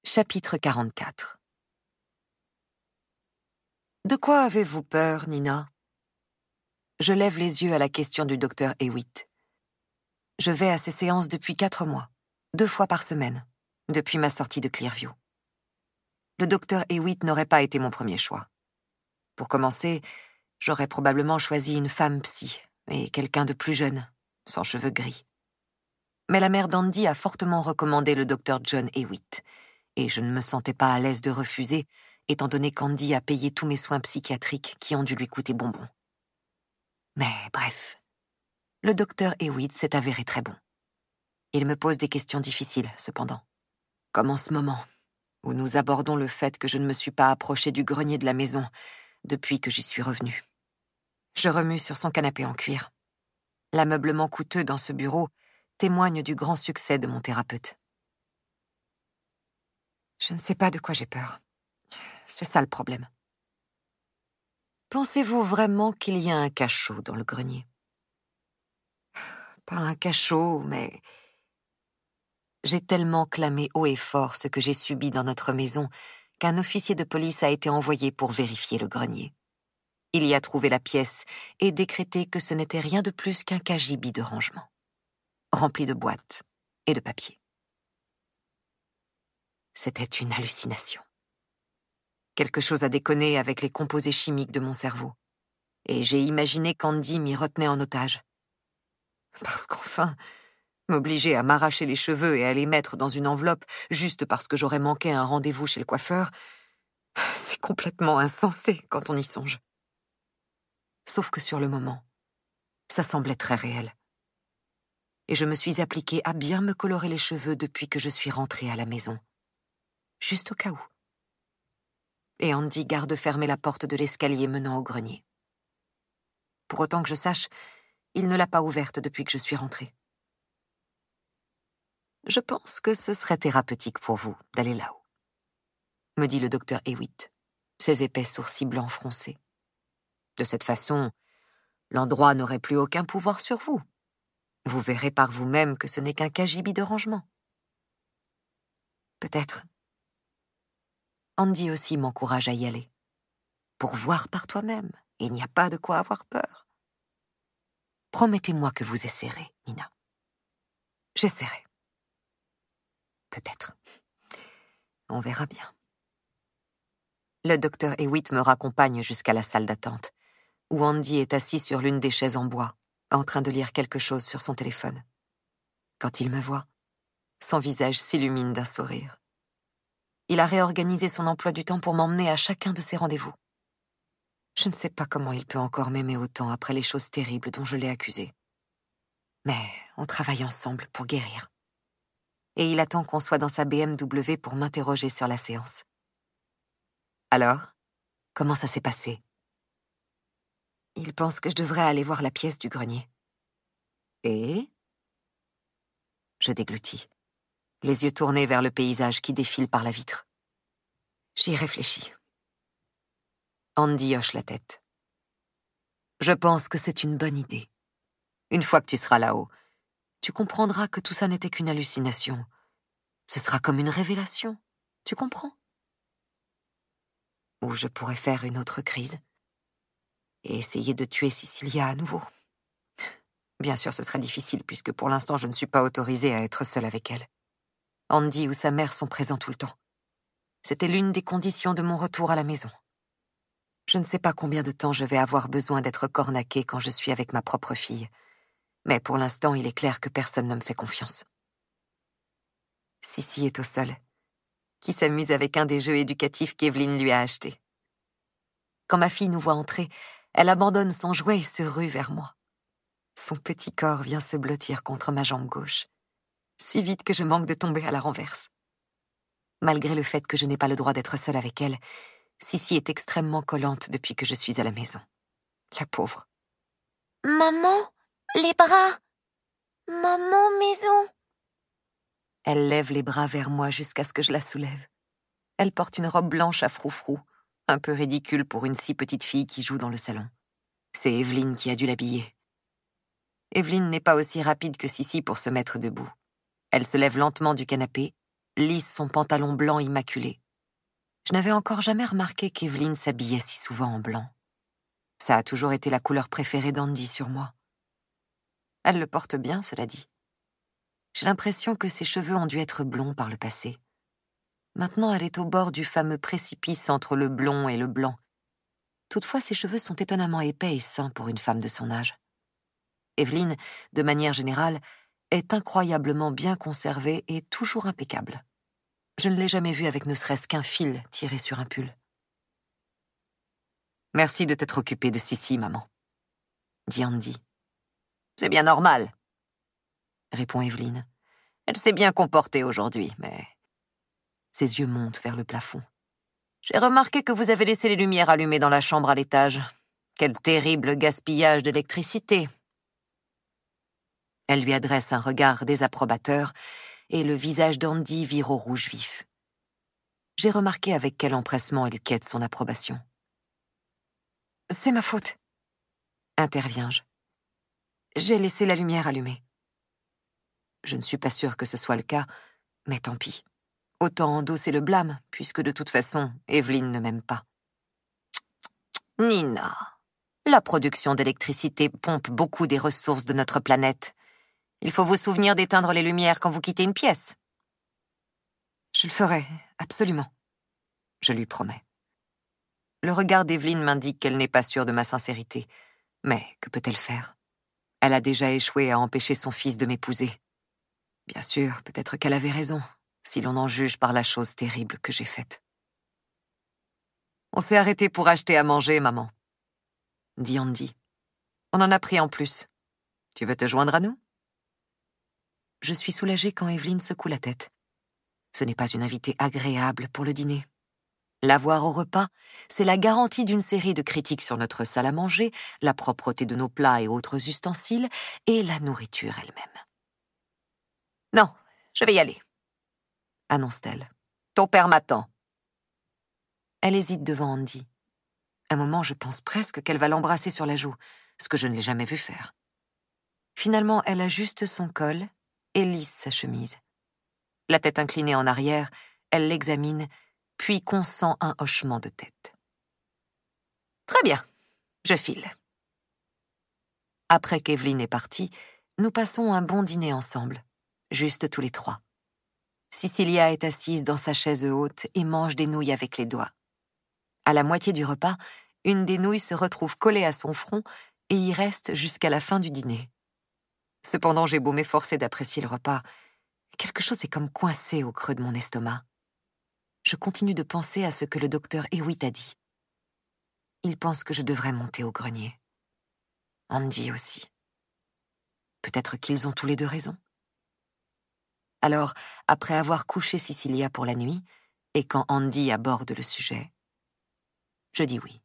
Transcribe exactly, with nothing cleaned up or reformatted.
Chapitre quarante-quatre. De quoi avez-vous peur, Nina? Je lève les yeux à la question du docteur Hewitt. Je vais à ces séances depuis quatre mois, deux fois par semaine, depuis ma sortie de Clearview. Le docteur Hewitt n'aurait pas été mon premier choix. Pour commencer, j'aurais probablement choisi une femme psy, et quelqu'un de plus jeune, sans cheveux gris. Mais la mère d'Andy a fortement recommandé le docteur John Hewitt, et je ne me sentais pas à l'aise de refuser, étant donné qu'Andy a payé tous mes soins psychiatriques qui ont dû lui coûter bonbon. Mais bref, le docteur Hewitt s'est avéré très bon. Il me pose des questions difficiles, cependant. Comme en ce moment, où nous abordons le fait que je ne me suis pas approchée du grenier de la maison depuis que j'y suis revenue. Je remue sur son canapé en cuir. L'ameublement coûteux dans ce bureau témoigne du grand succès de mon thérapeute. Je ne sais pas de quoi j'ai peur. C'est ça le problème. Pensez-vous vraiment qu'il y a un cachot dans le grenier? Pas un cachot, mais... J'ai tellement clamé haut et fort ce que j'ai subi dans notre maison qu'un officier de police a été envoyé pour vérifier le grenier. Il y a trouvé la pièce et décrété que ce n'était rien de plus qu'un cagibi de rangement, rempli de boîtes et de papier. C'était une hallucination. Quelque chose a déconné avec les composés chimiques de mon cerveau, et j'ai imaginé qu'Andy m'y retenait en otage. Parce qu'enfin, m'obliger à m'arracher les cheveux et à les mettre dans une enveloppe juste parce que j'aurais manqué un rendez-vous chez le coiffeur, c'est complètement insensé quand on y songe. Sauf que sur le moment, ça semblait très réel. Et je me suis appliquée à bien me colorer les cheveux depuis que je suis rentrée à la maison. Juste au cas où. Et Andy garde fermée la porte de l'escalier menant au grenier. Pour autant que je sache, il ne l'a pas ouverte depuis que je suis rentrée. Je pense que ce serait thérapeutique pour vous d'aller là-haut, me dit le docteur Hewitt, ses épais sourcils blancs froncés. De cette façon, l'endroit n'aurait plus aucun pouvoir sur vous. Vous verrez par vous-même que ce n'est qu'un cagibi de rangement. Peut-être. Andy aussi m'encourage à y aller. Pour voir par toi-même, il n'y a pas de quoi avoir peur. Promettez-moi que vous essaierez, Nina. J'essaierai. Peut-être. On verra bien. Le docteur Hewitt me raccompagne jusqu'à la salle d'attente, où Andy est assis sur l'une des chaises en bois, en train de lire quelque chose sur son téléphone. Quand il me voit, son visage s'illumine d'un sourire. Il a réorganisé son emploi du temps pour m'emmener à chacun de ses rendez-vous. Je ne sais pas comment il peut encore m'aimer autant après les choses terribles dont je l'ai accusé. Mais on travaille ensemble pour guérir. Et il attend qu'on soit dans sa B M W pour m'interroger sur la séance. Alors, comment ça s'est passé? Il pense que je devrais aller voir la pièce du grenier. Et? Je déglutis, les yeux tournés vers le paysage qui défile par la vitre. J'y réfléchis. Andy hoche la tête. Je pense que c'est une bonne idée. Une fois que tu seras là-haut, tu comprendras que tout ça n'était qu'une hallucination. Ce sera comme une révélation, tu comprends? Ou je pourrais faire une autre crise et essayer de tuer Cecilia à nouveau. Bien sûr, ce serait difficile puisque pour l'instant, je ne suis pas autorisée à être seule avec elle. Andy ou sa mère sont présents tout le temps. C'était l'une des conditions de mon retour à la maison. Je ne sais pas combien de temps je vais avoir besoin d'être cornaquée quand je suis avec ma propre fille. Mais pour l'instant, il est clair que personne ne me fait confiance. Sissi est au sol, qui s'amuse avec un des jeux éducatifs qu'Evelyn lui a achetés. Quand ma fille nous voit entrer, elle abandonne son jouet et se rue vers moi. Son petit corps vient se blottir contre ma jambe gauche, si vite que je manque de tomber à la renverse. Malgré le fait que je n'ai pas le droit d'être seule avec elle, Sissi est extrêmement collante depuis que je suis à la maison. La pauvre. Maman, les bras. Maman, maison. Elle lève les bras vers moi jusqu'à ce que je la soulève. Elle porte une robe blanche à froufrou, un peu ridicule pour une si petite fille qui joue dans le salon. C'est Evelyn qui a dû l'habiller. Evelyn n'est pas aussi rapide que Sissi pour se mettre debout. Elle se lève lentement du canapé lisse son pantalon blanc immaculé. Je n'avais encore jamais remarqué qu'Evelyn s'habillait si souvent en blanc. Ça a toujours été la couleur préférée d'Andy sur moi. Elle le porte bien, cela dit. J'ai l'impression que ses cheveux ont dû être blonds par le passé. Maintenant, elle est au bord du fameux précipice entre le blond et le blanc. Toutefois, ses cheveux sont étonnamment épais et sains pour une femme de son âge. Evelyn, de manière générale, est incroyablement bien conservée et toujours impeccable. Je ne l'ai jamais vue avec ne serait-ce qu'un fil tiré sur un pull. « Merci de t'être occupée de Sissi, maman, » dit Andy. « C'est bien normal, » répond Evelyn. « Elle s'est bien comportée aujourd'hui, mais... » Ses yeux montent vers le plafond. « J'ai remarqué que vous avez laissé les lumières allumées dans la chambre à l'étage. Quel terrible gaspillage d'électricité !» Elle lui adresse un regard désapprobateur et le visage d'Andy vire au rouge vif. J'ai remarqué avec quel empressement il quête son approbation. « C'est ma faute, » interviens-je. « J'ai laissé la lumière allumée. » Je ne suis pas sûre que ce soit le cas, mais tant pis. Autant endosser le blâme, puisque de toute façon, Evelyn ne m'aime pas. « Nina, la production d'électricité pompe beaucoup des ressources de notre planète. Il faut vous souvenir d'éteindre les lumières quand vous quittez une pièce. » Je le ferai, absolument. Je lui promets. Le regard d'Evelyn m'indique qu'elle n'est pas sûre de ma sincérité. Mais que peut-elle faire? Elle a déjà échoué à empêcher son fils de m'épouser. Bien sûr, peut-être qu'elle avait raison, si l'on en juge par la chose terrible que j'ai faite. « On s'est arrêté pour acheter à manger, maman, » dit Andy. « On en a pris en plus. Tu veux te joindre à nous ?» Je suis soulagée quand Evelyn secoue la tête. Ce n'est pas une invitée agréable pour le dîner. La voir au repas, c'est la garantie d'une série de critiques sur notre salle à manger, la propreté de nos plats et autres ustensiles, et la nourriture elle-même. « Non, je vais y aller, » annonce-t-elle. « Ton père m'attend. » Elle hésite devant Andy. Un moment, je pense presque qu'elle va l'embrasser sur la joue, ce que je ne l'ai jamais vue faire. Finalement, elle ajuste son col et lisse sa chemise. La tête inclinée en arrière, elle l'examine, puis consent un hochement de tête. « Très bien, je file. » Après qu'Evelyn est partie, nous passons un bon dîner ensemble, juste tous les trois. Cecilia est assise dans sa chaise haute et mange des nouilles avec les doigts. À la moitié du repas, une des nouilles se retrouve collée à son front et y reste jusqu'à la fin du dîner. Cependant, j'ai beau m'efforcer d'apprécier le repas, quelque chose est comme coincé au creux de mon estomac. Je continue de penser à ce que le docteur Hewitt a dit. Il pense que je devrais monter au grenier. Andy aussi. Peut-être qu'ils ont tous les deux raison. Alors, après avoir couché Cecilia pour la nuit, et quand Andy aborde le sujet, je dis oui.